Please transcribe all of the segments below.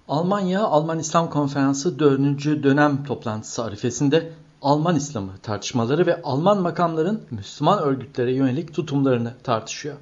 Almanya, Alman İslam Konferansı 4. dönem toplantısı arifesinde Alman İslamı tartışmaları ve Alman makamların Müslüman örgütlere yönelik tutumlarını tartışıyor.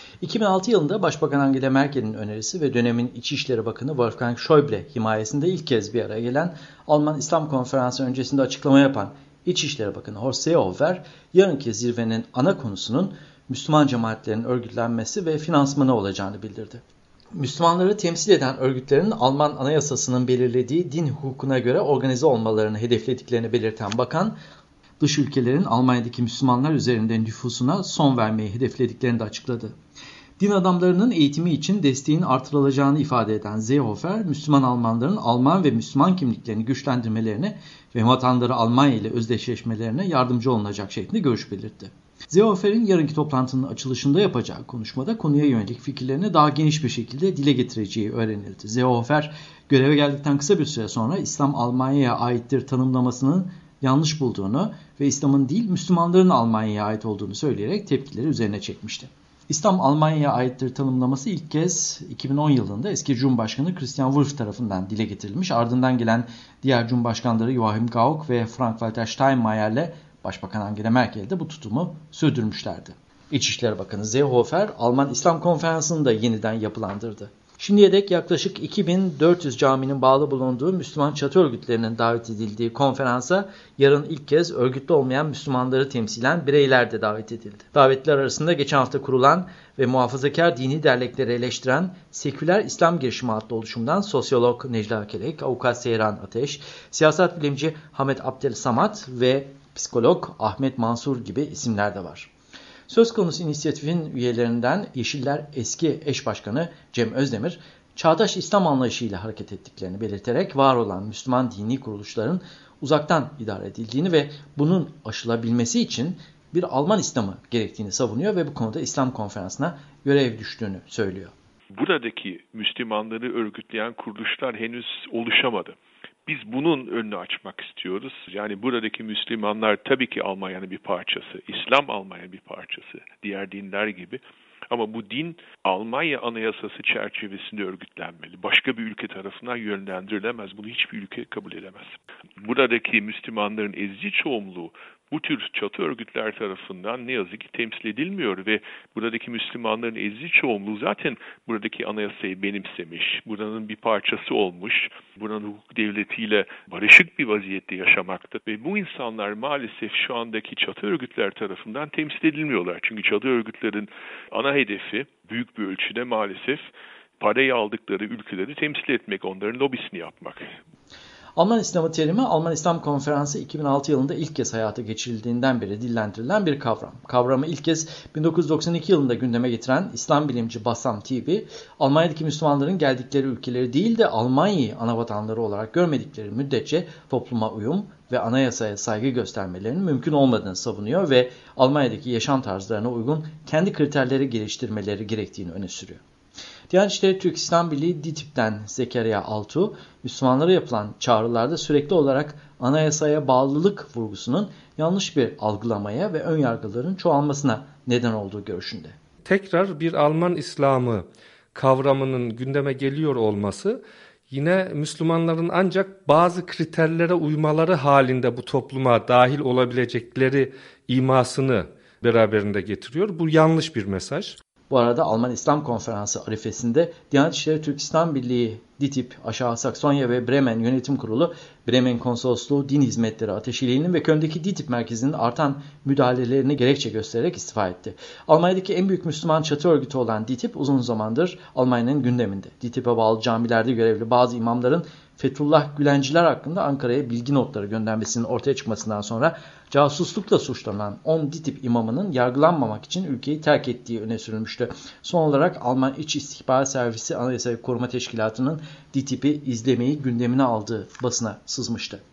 2006 yılında Başbakan Angela Merkel'in önerisi ve dönemin İçişleri Bakanı Wolfgang Schäuble himayesinde ilk kez bir araya gelen Alman İslam Konferansı öncesinde açıklama yapan İçişleri Bakanı Horst Seehofer, yarınki zirvenin ana konusunun Müslüman cemaatlerin örgütlenmesi ve finansmanı olacağını bildirdi. Müslümanları temsil eden örgütlerin Alman Anayasası'nın belirlediği din hukukuna göre organize olmalarını hedeflediklerini belirten bakan, dış ülkelerin Almanya'daki Müslümanlar üzerinde nüfusuna son vermeyi hedeflediklerini de açıkladı. Din adamlarının eğitimi için desteğin artırılacağını ifade eden Seehofer, Müslüman Almanların Alman ve Müslüman kimliklerini güçlendirmelerine ve vatandaşı Almanya ile özdeşleşmelerine yardımcı olunacak şeklinde görüş belirtti. Seehofer'in yarınki toplantının açılışında yapacağı konuşmada konuya yönelik fikirlerini daha geniş bir şekilde dile getireceği öğrenildi. Seehofer, göreve geldikten kısa bir süre sonra İslam Almanya'ya aittir tanımlamasının yanlış bulduğunu ve İslam'ın değil Müslümanların Almanya'ya ait olduğunu söyleyerek tepkileri üzerine çekmişti. İslam Almanya'ya aittir tanımlaması ilk kez 2010 yılında eski Cumhurbaşkanı Christian Wulff tarafından dile getirilmiş. Ardından gelen diğer Cumhurbaşkanları Joachim Gauck ve Frank-Walter Steinmeier'le Başbakan Angela Merkel de bu tutumu sürdürmüşlerdi. İçişleri Bakanı Seehofer, Alman İslam Konferansı'nı da yeniden yapılandırdı. Şimdiye dek yaklaşık 2400 caminin bağlı bulunduğu Müslüman çatı örgütlerinin davet edildiği konferansa yarın ilk kez örgütlü olmayan Müslümanları temsilen bireyler de davet edildi. Davetliler arasında geçen hafta kurulan ve muhafazakar dini dernekleri eleştiren Seküler İslam Girişimi adlı oluşumdan sosyolog Necla Kelek, avukat Seyran Ateş, siyaset bilimci Hamet Abdelsamad ve psikolog Ahmet Mansur gibi isimler de var. Söz konusu inisiyatifin üyelerinden Yeşiller eski eş başkanı Cem Özdemir, çağdaş İslam anlayışıyla hareket ettiklerini belirterek var olan Müslüman dini kuruluşların uzaktan idare edildiğini ve bunun aşılabilmesi için bir Alman İslamı gerektiğini savunuyor ve bu konuda İslam Konferansı'na görev düştüğünü söylüyor. Buradaki Müslümanları örgütleyen kuruluşlar henüz oluşamadı. Biz bunun önünü açmak istiyoruz. Yani buradaki Müslümanlar tabii ki Almanya'nın bir parçası, İslam Almanya'nın bir parçası, diğer dinler gibi. Ama bu din Almanya Anayasası çerçevesinde örgütlenmeli. Başka bir ülke tarafından yönlendirilemez. Bunu hiçbir ülke kabul edemez. Buradaki Müslümanların ezici çoğunluğu bu tür çatı örgütler tarafından ne yazık ki temsil edilmiyor ve buradaki Müslümanların ezici çoğunluğu zaten buradaki anayasayı benimsemiş, buranın bir parçası olmuş, buranın hukuk devletiyle barışık bir vaziyette yaşamakta ve bu insanlar maalesef şu andaki çatı örgütler tarafından temsil edilmiyorlar. Çünkü çatı örgütlerin ana hedefi büyük bir ölçüde maalesef parayı aldıkları ülkeleri temsil etmek, onların lobisini yapmak. Alman İslamı terimi Alman İslam Konferansı 2006 yılında ilk kez hayata geçirildiğinden beri dillendirilen bir kavram. Kavramı ilk kez 1992 yılında gündeme getiren İslam bilimci Bassam Tibi, Almanya'daki Müslümanların geldikleri ülkeleri değil de Almanya'yı anavatanları olarak görmedikleri müddetçe topluma uyum ve anayasaya saygı göstermelerinin mümkün olmadığını savunuyor ve Almanya'daki yaşam tarzlarına uygun kendi kriterleri geliştirmeleri gerektiğini öne sürüyor. Diyanet İşleri Türk İslam Birliği DİTİB'den Zekeriya Altuğ, Müslümanlara yapılan çağrılarda sürekli olarak anayasaya bağlılık vurgusunun yanlış bir algılamaya ve önyargıların çoğalmasına neden olduğu görüşünde. Tekrar bir Alman İslamı kavramının gündeme geliyor olması, yine Müslümanların ancak bazı kriterlere uymaları halinde bu topluma dahil olabilecekleri imasını beraberinde getiriyor. Bu yanlış bir mesaj. Bu arada Alman İslam Konferansı arifesinde Diyanet İşleri Türk İslam Birliği DİTİB, Aşağı Saksonya ve Bremen Yönetim Kurulu, Bremen Konsolosluğu Din Hizmetleri Ateşeliği'nin ve Köln'deki DİTİB merkezinin artan müdahalelerini gerekçe göstererek istifa etti. Almanya'daki en büyük Müslüman çatı örgütü olan DİTİB uzun zamandır Almanya'nın gündeminde. DİTİB'e bağlı camilerde görevli bazı imamların Fethullah Gülenciler hakkında Ankara'ya bilgi notları göndermesinin ortaya çıkmasından sonra casuslukla suçlanan 10 DİTİB imamının yargılanmamak için ülkeyi terk ettiği öne sürülmüştü. Son olarak Alman İç İstihbarat Servisi Anayasayı Koruma Teşkilatı'nın DİTİB'i izlemeyi gündemine aldığı basına sızmıştı.